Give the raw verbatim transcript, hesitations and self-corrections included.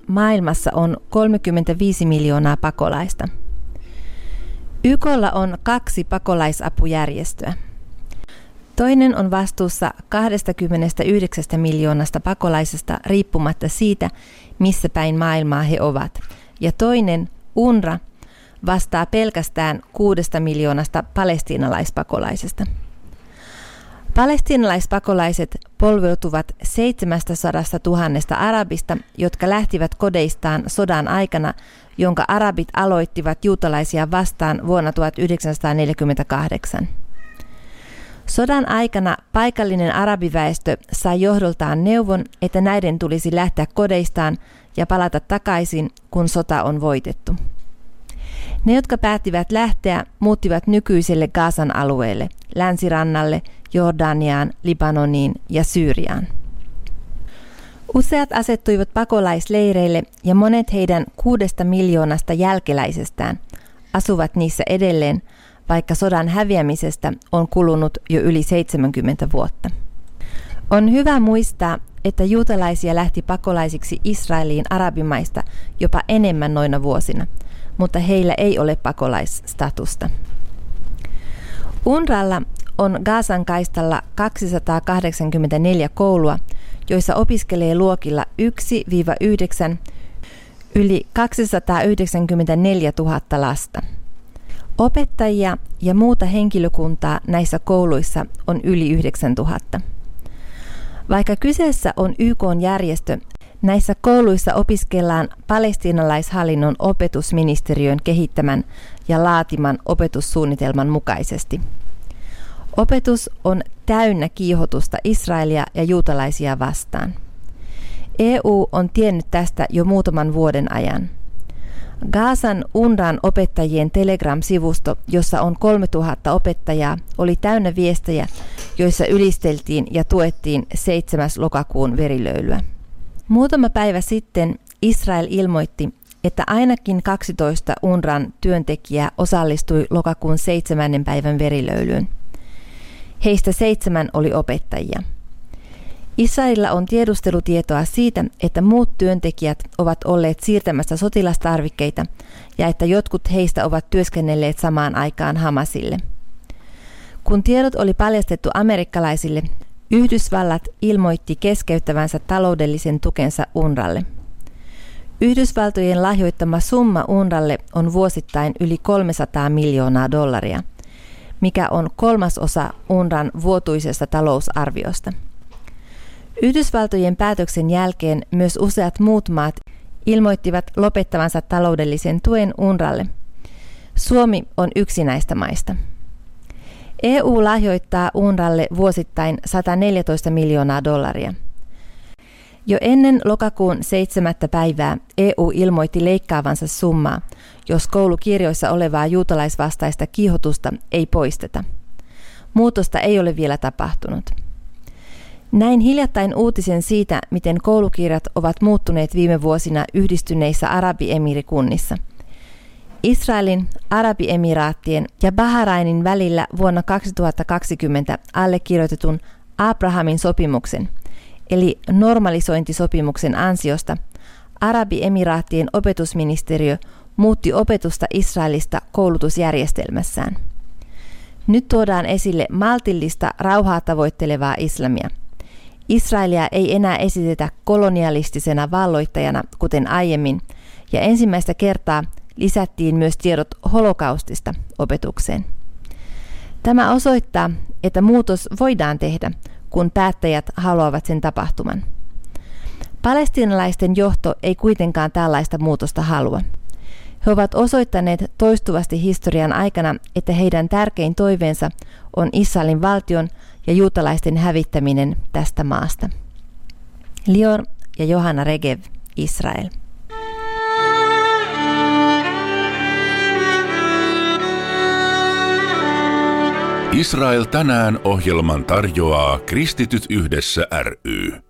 maailmassa on kolmekymmentäviisi miljoonaa pakolaista. Y K:lla on kaksi pakolaisapujärjestöä. Toinen on vastuussa kaksikymmentäyhdeksän miljoonasta pakolaisesta riippumatta siitä, missä päin maailmaa he ovat. Ja toinen, U N R W A, vastaa pelkästään kuudesta miljoonasta palestiinalaispakolaisesta. Palestiinalaispakolaiset polveutuvat seitsemästäsadastatuhannesta arabista, jotka lähtivät kodeistaan sodan aikana, jonka arabit aloittivat juutalaisia vastaan vuonna tuhatyhdeksänsataaneljäkymmentäkahdeksan. Sodan aikana paikallinen arabiväestö sai johdoltaan neuvon, että näiden tulisi lähteä kodeistaan ja palata takaisin, kun sota on voitettu. Ne, jotka päättivät lähteä, muuttivat nykyiselle Gazan alueelle, länsirannalle, Jordaniaan, Libanoniin ja Syyriaan. Useat asettuivat pakolaisleireille ja monet heidän kuudesta miljoonasta jälkeläisestään asuvat niissä edelleen, vaikka sodan häviämisestä on kulunut jo yli seitsemänkymmentä vuotta. On hyvä muistaa, että juutalaisia lähti pakolaisiksi Israeliin arabimaista jopa enemmän noina vuosina, mutta heillä ei ole pakolaisstatusta. U N R W A:lla on Gazan kaistalla kaksisataakahdeksankymmentäneljä koulua, joissa opiskelee luokilla yksi yhdeksän yli kaksisataayhdeksänkymmentäneljätuhatta lasta. Opettajia ja muuta henkilökuntaa näissä kouluissa on yli yhdeksäntuhatta. Vaikka kyseessä on Y K:n järjestö, näissä kouluissa opiskellaan palestiinalaishallinnon opetusministeriön kehittämän ja laatiman opetussuunnitelman mukaisesti. Opetus on täynnä kiihotusta Israelia ja juutalaisia vastaan. E U on tiennyt tästä jo muutaman vuoden ajan. Gazan U N R W A:n opettajien Telegram-sivusto, jossa on kolmetuhatta opettajaa, oli täynnä viestejä, joissa ylisteltiin ja tuettiin seitsemäs lokakuun verilöylyä. Muutama päivä sitten Israel ilmoitti, että ainakin kaksitoista U N R W A:n työntekijää osallistui lokakuun seitsemännen päivän verilöylyyn. Heistä seitsemän oli opettajia. Israelilla on tiedustelutietoa siitä, että muut työntekijät ovat olleet siirtämässä sotilastarvikkeita ja että jotkut heistä ovat työskennelleet samaan aikaan Hamasille. Kun tiedot oli paljastettu amerikkalaisille, Yhdysvallat ilmoitti keskeyttävänsä taloudellisen tukensa U N R W A:lle. Yhdysvaltojen lahjoittama summa U N R W:lle on vuosittain yli kolmesataa miljoonaa dollaria, mikä on kolmasosa U N R W:n vuotuisesta talousarviosta. Yhdysvaltojen päätöksen jälkeen myös useat muut maat ilmoittivat lopettavansa taloudellisen tuen U N R W:lle. Suomi on yksi näistä maista. E U lahjoittaa U N R W:lle vuosittain sataneljätoista miljoonaa dollaria. Jo ennen lokakuun seitsemättä päivää E U ilmoitti leikkaavansa summaa, jos koulukirjoissa olevaa juutalaisvastaista kiihotusta ei poisteta. Muutosta ei ole vielä tapahtunut. Näin hiljattain uutisen siitä, miten koulukirjat ovat muuttuneet viime vuosina yhdistyneissä Arabiemirikunnissa. Israelin, Arabiemiraattien ja Bahrainin välillä vuonna kaksituhattakaksikymmentä allekirjoitetun Abrahamin sopimuksen, eli normalisointisopimuksen ansiosta, Arabiemiraattien opetusministeriö muutti opetusta Israelista koulutusjärjestelmässään. Nyt tuodaan esille maltillista rauhaa tavoittelevaa islamia. Israelia ei enää esitetä kolonialistisena valloittajana, kuten aiemmin, ja ensimmäistä kertaa lisättiin myös tiedot holokaustista opetukseen. Tämä osoittaa, että muutos voidaan tehdä, kun päättäjät haluavat sen tapahtuman. Palestiinalaisten johto ei kuitenkaan tällaista muutosta halua. He ovat osoittaneet toistuvasti historian aikana, että heidän tärkein toiveensa on Israelin valtion ja juutalaisten hävittäminen tästä maasta. Lior ja Johanna Regev, Israel. Israel tänään -ohjelman tarjoaa Kristityt yhdessä ry.